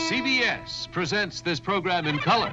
CBS presents this program in color.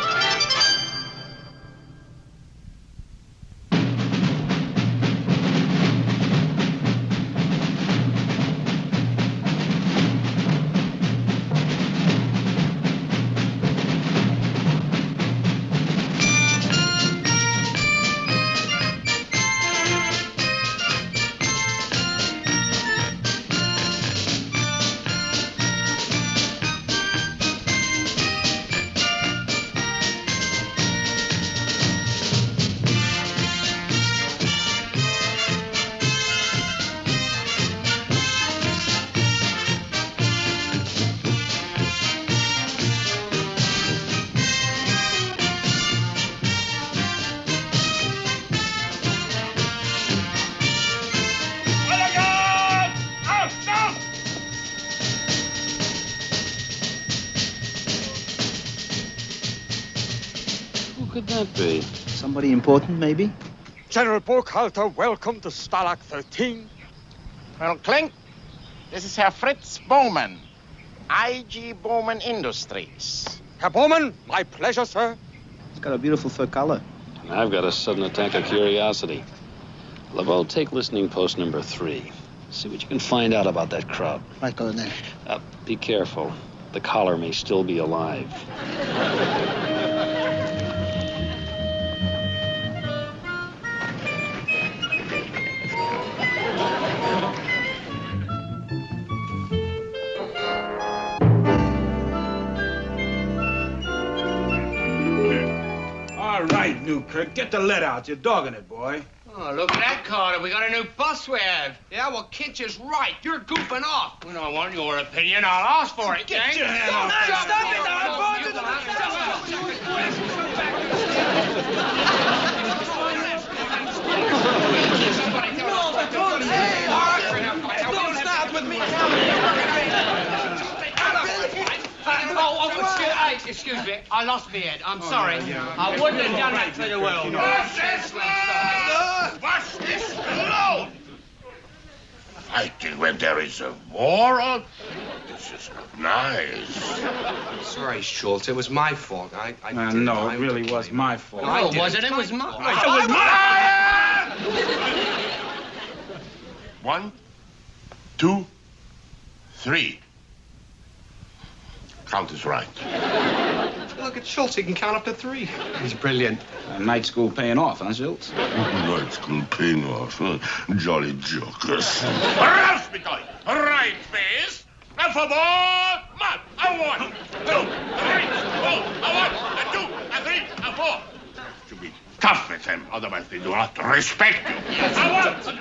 Who could that be? Somebody important, maybe? General Burkhalter, welcome to Stalag 13. Colonel Klink, this is Herr Fritz Bowman, IG Bowman Industries. Herr Bowman, my pleasure, sir. It's got a beautiful fur collar. And I've got a sudden attack of curiosity. Laveau, take listening post number 3. See what you can find out about that crowd. Right, Colonel. Be careful. The collar may still be alive. All right, Newkirk, get the letter out. You're dogging it, boy. Oh, look at that, Carter. We got a new boss we have. Yeah, well, Kinch is right. You're goofing off. We don't want your opinion. I'll ask for it, Get your hand off Don't start with me. Excuse me. I lost my head. I'm sorry. I wouldn't have done that for the world. What's this alone? Fighting when there is a war? This is not nice. Sorry, Schultz. It was my fault. No, it really was my fault. No, it wasn't. It was mine. It was mine! 1, 2, 3. Count is right. Look at Schultz. He can count up to 3. He's brilliant. Night school paying off, huh, Schultz? Night school paying off, huh? Jolly jokers. Hospital! Right face! A favor! Man! A 1, 2, 3, 4! A 1, a 2, a 3, a 4! To be tough with them, otherwise they do not respect you. A 1!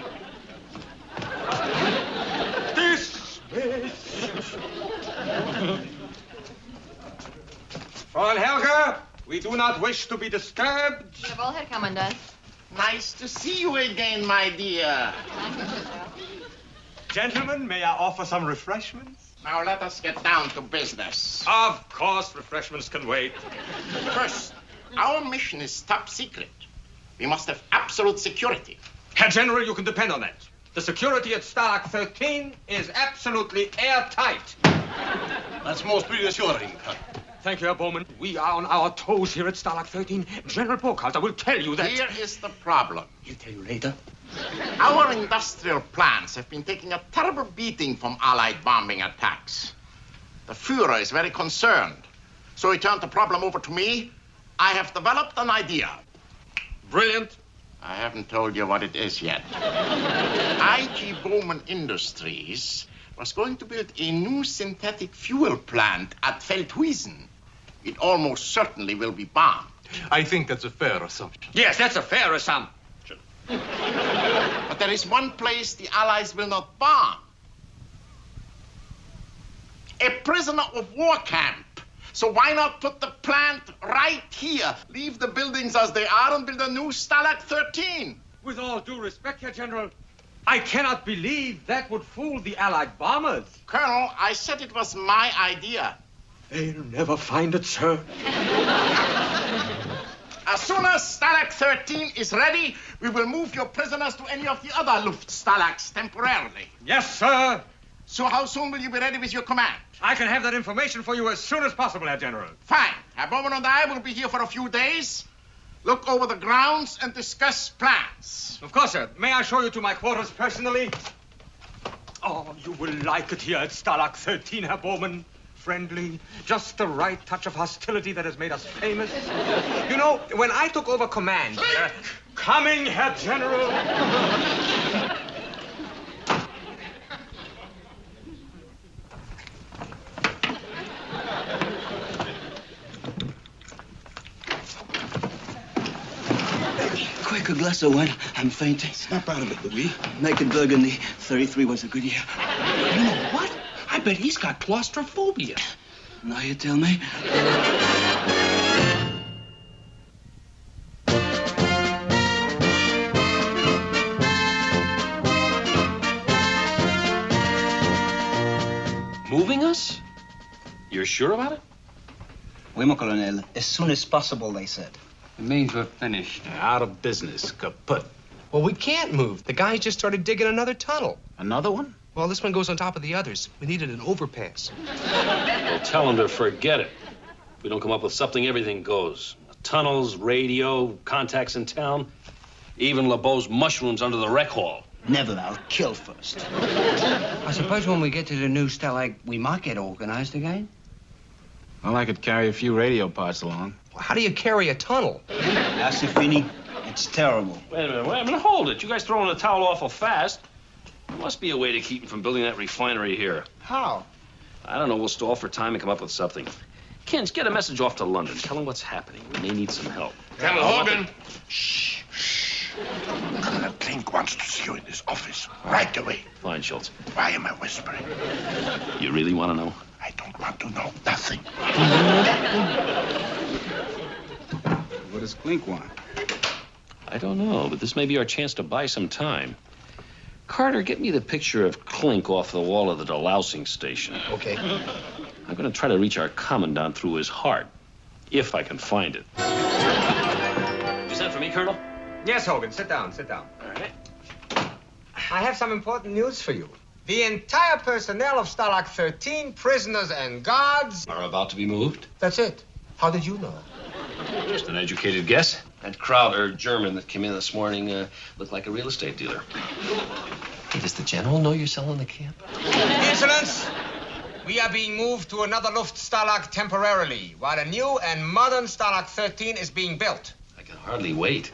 Frau Helga, we do not wish to be disturbed. Jawohl, Herr Kommandant. Nice to see you again, my dear. Gentlemen, may I offer some refreshments? Now let us get down to business. Of course, refreshments can wait. First, our mission is top secret. We must have absolute security. Herr General, you can depend on that. The security at Stalag 13 is absolutely airtight. That's most reassuring. Thank you, Herr Bowman. We are on our toes here at Stalag 13. General Burkhalter will tell you that... Here is the problem. He'll tell you later. Our industrial plants have been taking a terrible beating from Allied bombing attacks. The Führer is very concerned. So he turned the problem over to me. I have developed an idea. Brilliant. I haven't told you what it is yet. IG Bowman Industries was going to build a new synthetic fuel plant at Feldhuizen. It almost certainly will be bombed. I think that's a fair assumption. Yes, that's a fair assumption. But there is one place the Allies will not bomb. A prisoner of war camp. So why not put the plant right here? Leave the buildings as they are and build a new Stalag 13. With all due respect, Herr General, I cannot believe that would fool the Allied bombers. Colonel, I said it was my idea. They'll never find it, sir. As soon as Stalag 13 is ready, we will move your prisoners to any of the other Luftstalags temporarily. Yes, sir. So how soon will you be ready with your command? I can have that information for you as soon as possible, Herr General. Fine. Herr Bowman and I will be here for a few days. Look over the grounds and discuss plans. Of course, sir. May I show you to my quarters personally? Oh, you will like it here at Stalag 13, Herr Bowman. Friendly, just the right touch of hostility that has made us famous. You know, when I took over command... coming, Herr General! Quick, a glass of wine. I'm fainting. Snap out of it, Louis. Make it Burgundy. 33 was a good year. You know what? I bet he's got claustrophobia. Now you tell me. Moving us? You're sure about it? Oui, mon colonel. As soon as possible, they said. It means we're finished. Out of business. Kaput. Well, we can't move. The guy just started digging another tunnel. Another one? Well, this one goes on top of the others. We needed an overpass. Well, tell him to forget it. If we don't come up with something, everything goes. Tunnels, radio, contacts in town, even LeBeau's mushrooms under the rec hall. Never. I'll kill first. I suppose when we get to the new Stalag, we might get organized again. Well, I could carry a few radio parts along. How do you carry a tunnel? Asifini, it's terrible. Wait a minute, hold it. You guys throwing the towel awful fast. There must be a way to keep him from building that refinery here. How? I don't know, we'll stall for time and come up with something. Kins, get a message off to London. Tell them what's happening. We may need some help. Colonel Hogan. Shh. Colonel Klink wants to see you in his office right away. Fine, Schultz. Why am I whispering? You really want to know? I don't want to know nothing. What does Klink want? I don't know, but this may be our chance to buy some time. Carter, get me the picture of Klink off the wall of the delousing station. Okay. I'm going to try to reach our commandant through his heart, if I can find it. You sent for me, Colonel? Yes, Hogan. Sit down, sit down. All right. I have some important news for you. The entire personnel of Stalag 13, prisoners and guards... Are about to be moved? That's it. How did you know? Just an educated guess. That Crowder, German, that came in this morning looked like a real estate dealer. Hey, does the general know you're selling the camp? Insolence! We are being moved to another Luftstalag temporarily, while a new and modern Stalag 13 is being built. I can hardly wait.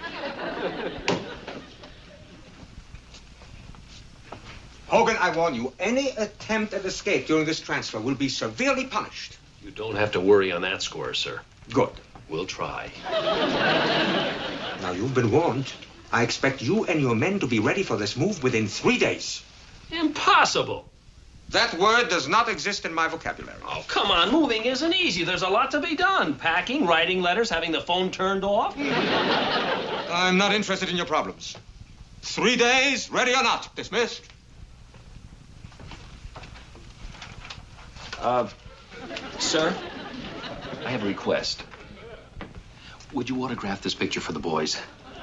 Hogan, I warn you, any attempt at escape during this transfer will be severely punished. You don't have to worry on that score, sir. Good. We'll try. Now, you've been warned. I expect you and your men to be ready for this move within 3 days. Impossible. That word does not exist in my vocabulary. Oh, come on. Moving isn't easy. There's a lot to be done. Packing, writing letters, having the phone turned off. I'm not interested in your problems. 3 days, ready or not. Dismissed. Sir, I have a request. Would you autograph this picture for the boys?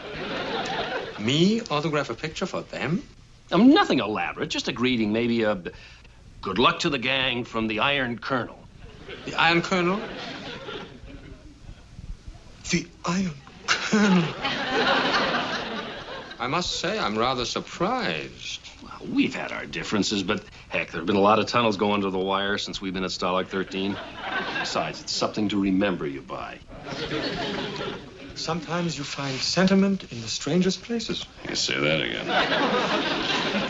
Me autograph a picture for them? Nothing elaborate, just a greeting, maybe a good luck to the gang from the Iron Colonel. The Iron Colonel? The Iron Colonel. I must say, I'm rather surprised. Well, we've had our differences, but heck, there have been a lot of tunnels going under the wire since we've been at Stalag 13. Besides, it's something to remember you by. Sometimes you find sentiment in the strangest places. You say that again.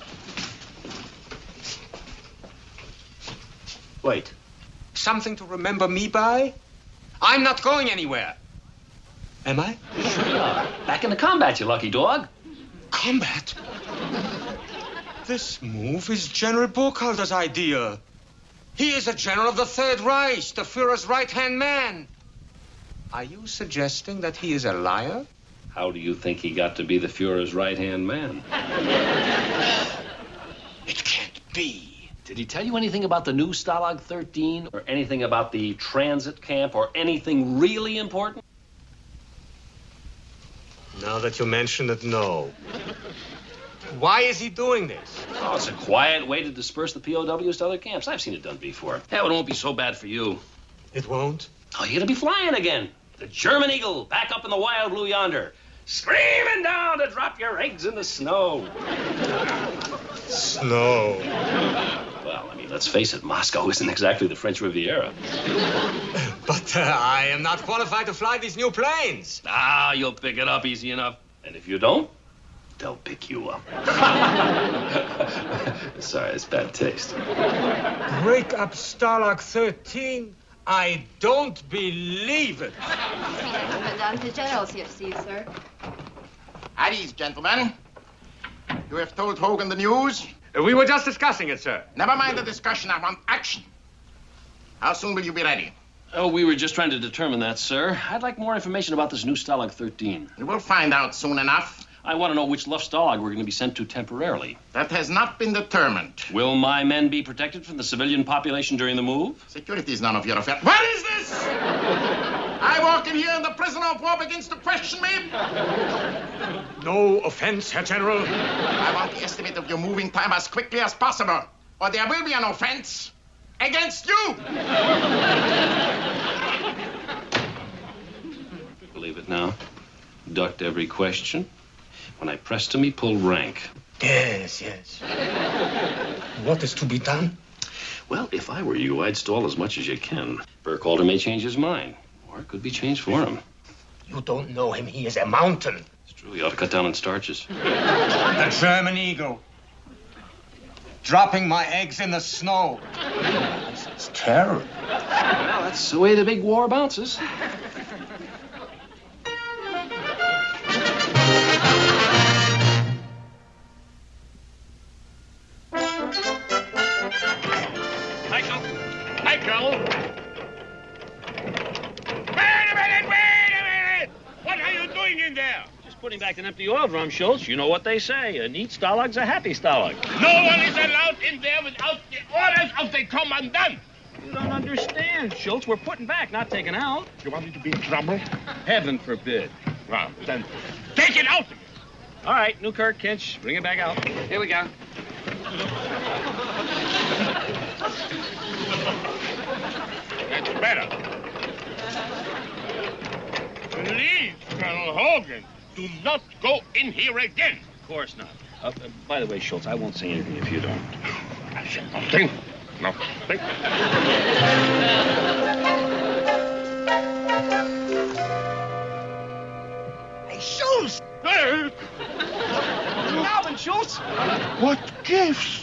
Wait. Something to remember me by? I'm not going anywhere. Am I? Back into combat, you lucky dog. Combat? This move is General Burkhalter's idea. He is a general of the Third Reich, the Führer's right-hand man. Are you suggesting that he is a liar? How do you think he got to be the Führer's right-hand man? It can't be. Did he tell you anything about the new Stalag 13, or anything about the transit camp, or anything really important? Now that you mention it, no. why is he doing this? Oh, it's a quiet way to disperse the POWs to other camps. I've seen it done before. Hell, it won't be so bad for you. It won't? Oh, you're gonna be flying again. The German Eagle, back up in the wild blue yonder. Screaming down to drop your eggs in the snow. Snow. Well, I mean, let's face it, Moscow isn't exactly the French Riviera. But I am not qualified to fly these new planes. Ah, you'll pick it up easy enough. And if you don't, they'll pick you up. Sorry, it's bad taste. Break up Stalag 13? I don't believe it. Madame the General's here, see you, sir. At ease, gentlemen. You have told Hogan the news? We were just discussing it, sir. Never mind the discussion. I want action. How soon will you be ready? Oh, we were just trying to determine that, sir. I'd like more information about this new Stalag 13. You will find out soon enough. I want to know which Luft Stalag we're going to be sent to temporarily. That has not been determined. Will my men be protected from the civilian population during the move? Security is none of your affair. What is this? I walk in here and the prisoner of war begins to question me? No offense, Herr General. I want the estimate of your moving time as quickly as possible, or there will be an offense against you. Believe it now. Ducked every question. When I pressed him, he pulled rank. Yes. What is to be done? Well, if I were you, I'd stall as much as you can. Burkhalter may change his mind, or it could be changed for him. You don't know him. He is a mountain. It's true. He ought to cut down on starches. The German Eagle. Dropping my eggs in the snow. This is terrible. Well, that's the way the big war bounces. Michael! Wait a minute! What are you doing in there? Just putting back an empty oil drum, Schultz. You know what they say. A neat Stalag's a happy Stalag. No one is allowed in there without the orders of the commandant. You don't understand, Schultz. We're putting back, not taking out. You want me to be in trouble? Heaven forbid. Well, then take it out again. All right, Newkirk, Kinch, bring it back out. Here we go. That's better. Please, Colonel Hogan, do not go in here again. Of course not. By the way, Schultz, I won't say anything if you don't. I said nothing. Nothing. Hey, Schultz! Hey! Alvin, Schultz! What gives?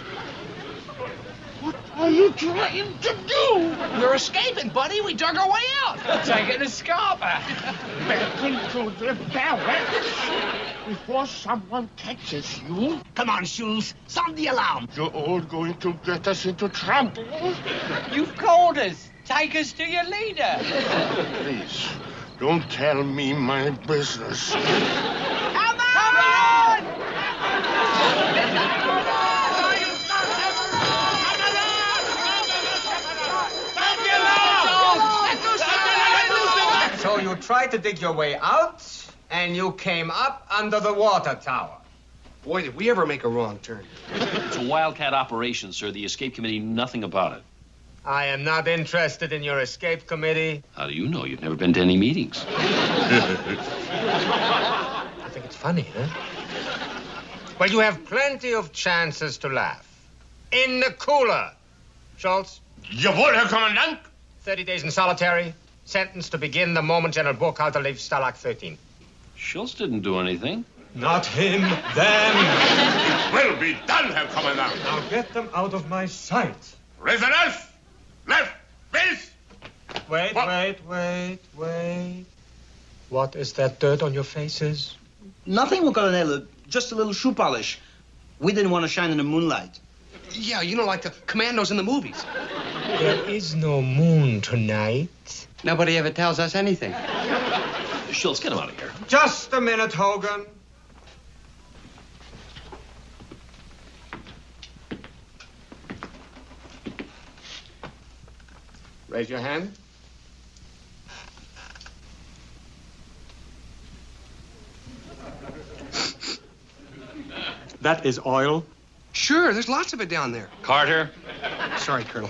What are you trying to do? We're escaping, buddy. We dug our way out. Taking a scalper. Back into the barracks before someone catches you. Come on, Schultz. Sound the alarm. You're all going to get us into trouble. You've called us. Take us to your leader. Please, don't tell me my business. Come on! So you tried to dig your way out, and you came up under the water tower. Boy, did we ever make a wrong turn. It's a wildcat operation, sir. The escape committee knew nothing about it. I am not interested in your escape committee. How do you know? You've never been to any meetings. I think it's funny, huh? Well, you have plenty of chances to laugh. In the cooler. Schultz, Jawohl, Herr Kommandant. 30 days in solitary. Sentenced to begin the moment General Burkhalter leaves Stalag 13. Schultz didn't do anything. Not him, them. It will be done, Herr Kommandant. Now get them out of my sight. Prisoners, left, face. Wait. What is that dirt on your faces? Nothing, Colonel. Just a little shoe polish. We didn't want to shine in the moonlight. Yeah, you know, like the commandos in the movies. There is no moon tonight. Nobody ever tells us anything. Schultz, get him out of here. Just a minute, Hogan. Raise your hand. That is oil? Sure, there's lots of it down there. Carter. Sorry, Colonel.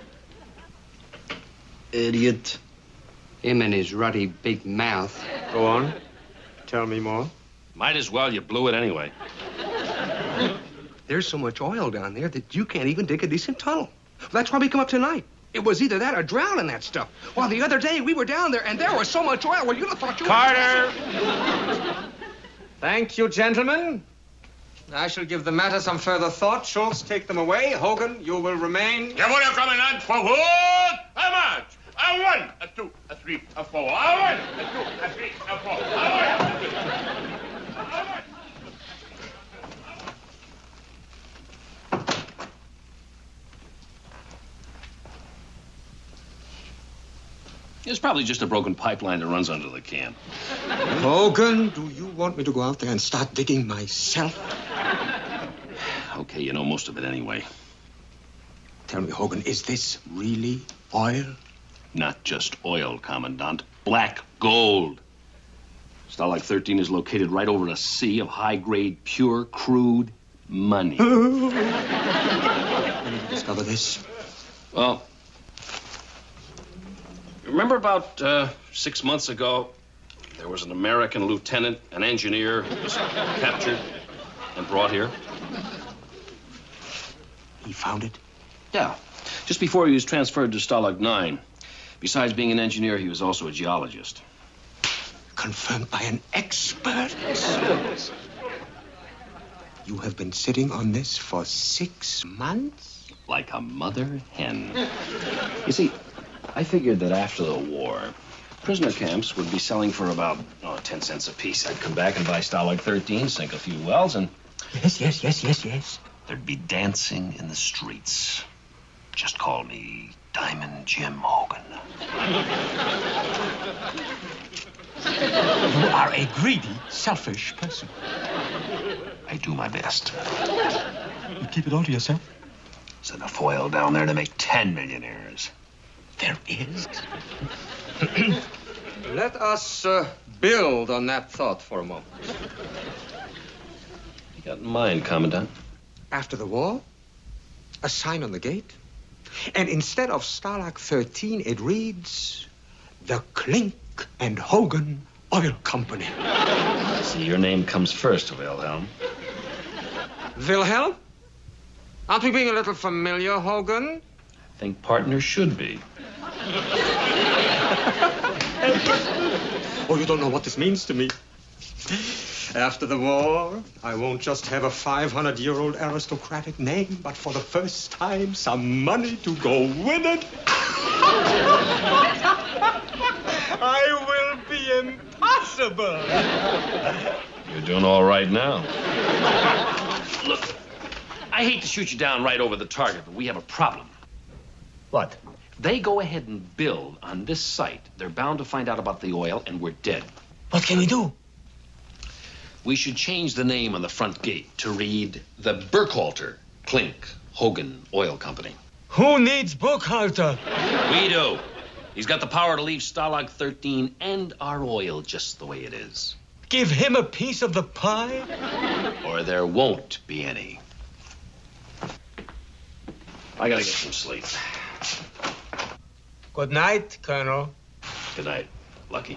Idiot. Him and his ruddy big mouth. Go on. Tell me more. Might as well. You blew it anyway. There's so much oil down there that you can't even dig a decent tunnel. That's why we come up tonight. It was either that or drown in that stuff. Well, the other day we were down there and there was so much oil. Well, you'd have thought you Carter! Thank you, gentlemen. I shall give the matter some further thought. Schultz, take them away. Hogan, you will remain. Jawohl, Kommandant, forward! A march! A 1, a 2, a 3, a 4. A 1, a 2, a 3, a 4. A 1. It's probably just a broken pipeline that runs under the camp. Hogan, do you want me to go out there and start digging myself? Okay, you know most of it anyway. Tell me, Hogan, is this really oil? Not just oil, Commandant. Black gold. Stalag 13 is located right over a sea of high-grade, pure, crude money. When did you discover this? Well, remember about 6 months ago, there was an American lieutenant, an engineer, who was captured and brought here? He found it? Yeah, just before he was transferred to Stalag 9. Besides being an engineer, he was also a geologist. Confirmed by an expert? You have been sitting on this for 6 months? Like a mother hen. You see, I figured that after the war, prisoner camps would be selling for about 10 cents a piece. I'd come back and buy Stalag 13, sink a few wells, and... Yes. There'd be dancing in the streets. Just call me Diamond Jim Hogan. You are a greedy, selfish person. I do my best. You keep it all to yourself? There's enough oil down there to make 10 millionaires. There is? Let us build on that thought for a moment. You got in mind, Commandant? After the war, a sign on the gate. And instead of Stalag 13, it reads, The Klink and Hogan Oil Company. See, your name comes first, Wilhelm. Wilhelm? Aren't we being a little familiar, Hogan? I think partners should be. Oh, you don't know what this means to me. After the war, I won't just have a 500-year-old aristocratic name, but for the first time, some money to go with it. I will be impossible. You're doing all right now. Look, I hate to shoot you down right over the target, but we have a problem. What? If they go ahead and build on this site, they're bound to find out about the oil, and we're dead. What can we do? We should change the name on the front gate to read the Burkhalter Klink Hogan Oil Company. Who needs Burkhalter? We do. He's got the power to leave Stalag 13 and our oil just the way it is. Give him a piece of the pie? Or there won't be any. I gotta get some sleep. Good night, Colonel. Good night, Lucky.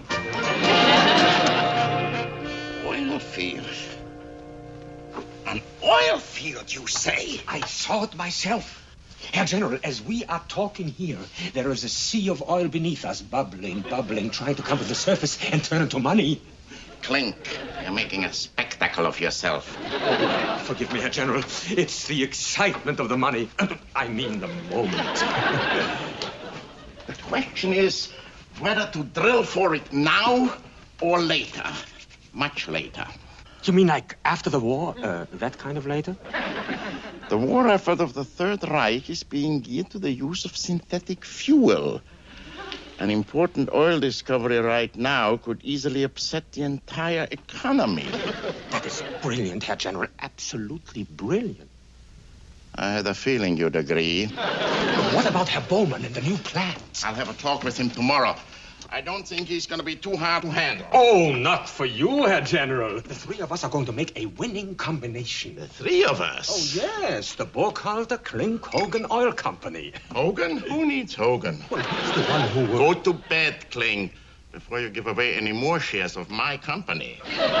Oil field. An oil field, you say? I saw it myself. Herr General, as we are talking here, there is a sea of oil beneath us, bubbling, trying to come to the surface and turn into money. Klink, you're making a spectacle of yourself. Forgive me, Herr General. It's the excitement of the money. I mean the moment. The question is whether to drill for it now or later. Much later. You mean like after the war? That kind of later? The war effort of the Third Reich is being geared to the use of synthetic fuel. An important oil discovery right now could easily upset the entire economy. That is brilliant, Herr General. Absolutely brilliant. I had a feeling you'd agree. What about Herr Bowman and the new plans? I'll have a talk with him tomorrow. I don't think he's going to be too hard to handle. Oh, not for you, Herr General. The three of us are going to make a winning combination. The three of us? Oh, yes. The Burkhalter Klink Hogan Oil Company. Hogan? Who needs Hogan? Well, he's the one who will... Go to bed, Klink, before you give away any more shares of my company.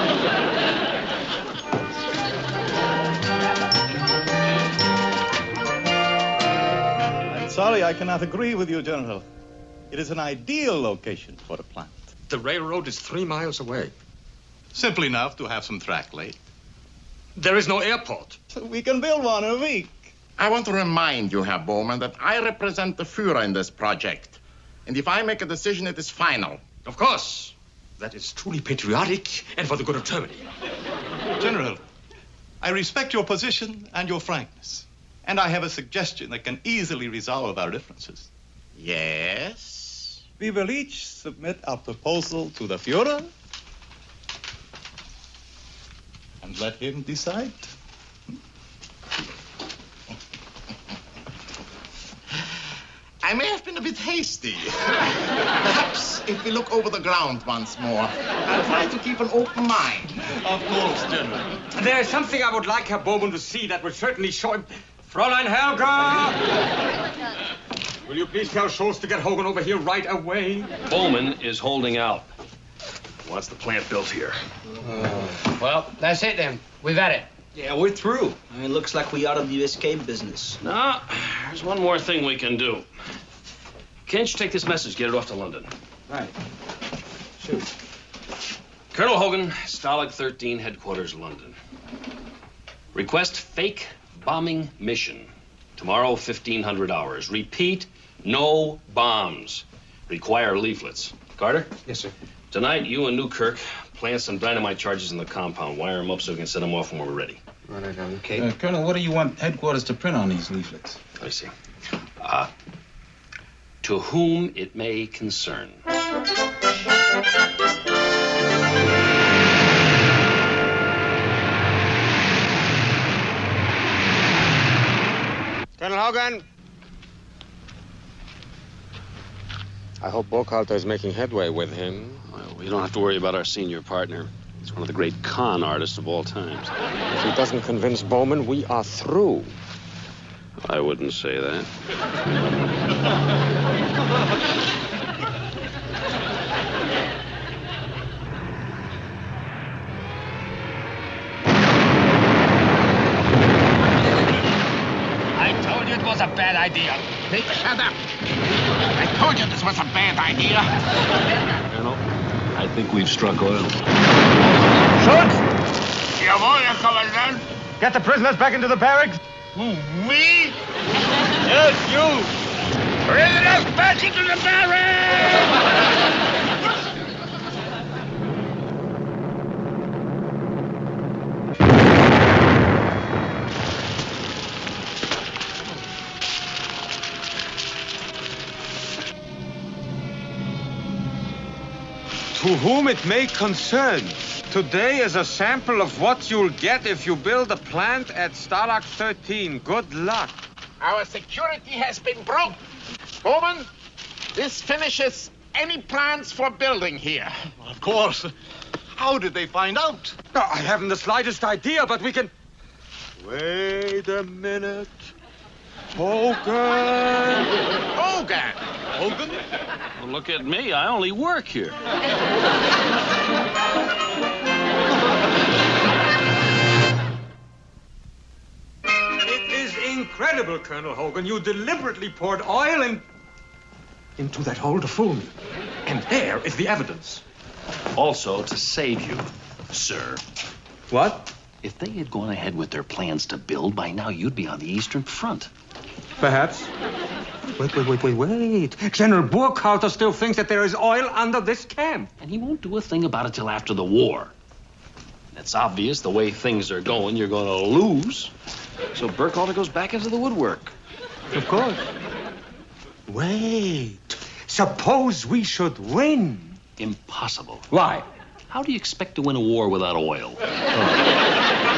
I'm sorry I cannot agree with you, General. It is an ideal location for a plant. The railroad is 3 miles away. Simple enough to have some track laid. There is no airport. So we can build one in a week. I want to remind you, Herr Bowman, that I represent the Führer in this project. And if I make a decision, it is final. Of course. That is truly patriotic and for the good of Germany. General, I respect your position and your frankness. And I have a suggestion that can easily resolve our differences. Yes? We will each submit our proposal to the Führer and let him decide. I may have been a bit hasty. Perhaps if we look over the ground once more, I'll try to keep an open mind. Of course, General. There is something I would like Herr Bowman to see that would certainly show him... Fräulein Helga! Will you please tell Schultz to get Hogan over here right away? Bowman is holding out. Wants the plant built here. Well, that's it then. We've had it. Yeah, we're through. It looks like we out of the escape business. No, there's one more thing we can do. Can't you take this message, get it off to London? Right. Shoot. Colonel Hogan, Stalag 13, headquarters, London. Request fake bombing mission. Tomorrow, 1500 hours. Repeat, no bombs. Require leaflets. Carter? Yes, sir. Tonight, you and Newkirk plant some dynamite charges in the compound. Wire them up so we can set them off when we're ready. Right, okay. Colonel, what do you want headquarters to print on these leaflets? I see. To whom it may concern. Colonel Hogan. I hope Burkhalter is making headway with him. Well, we don't have to worry about our senior partner. He's one of the great con artists of all times. If he doesn't convince Bowman, we are through. I wouldn't say that. I told you it was a bad idea. Nick, shut up. I told you this was a bad idea. Colonel, I think we've struck oil. Schultz! Jawohl, Commandant. Get the prisoners back into the barracks. Who, me? Yes, you. Prisoners back into the barracks! To whom it may concern. Today is a sample of what you'll get if you build a plant at Stalag 13. Good luck. Our security has been broken. Bowman, this finishes any plans for building here. Of course. How did they find out? No, I haven't the slightest idea, but we can... Wait a minute. Hogan! Hogan! Hogan? Well, look at me. I only work here. It is incredible, Colonel Hogan. You deliberately poured oil into that hole to fool me. And there is the evidence. Also, to save you, sir. What? If they had gone ahead with their plans to build, by now you'd be on the Eastern Front. Perhaps. Wait. General Burkhalter still thinks that there is oil under this camp. And he won't do a thing about it till after the war. It's obvious the way things are going, you're going to lose. So Burkhalter goes back into the woodwork. Of course. Wait. Suppose we should win. Impossible. Why? How do you expect to win a war without oil?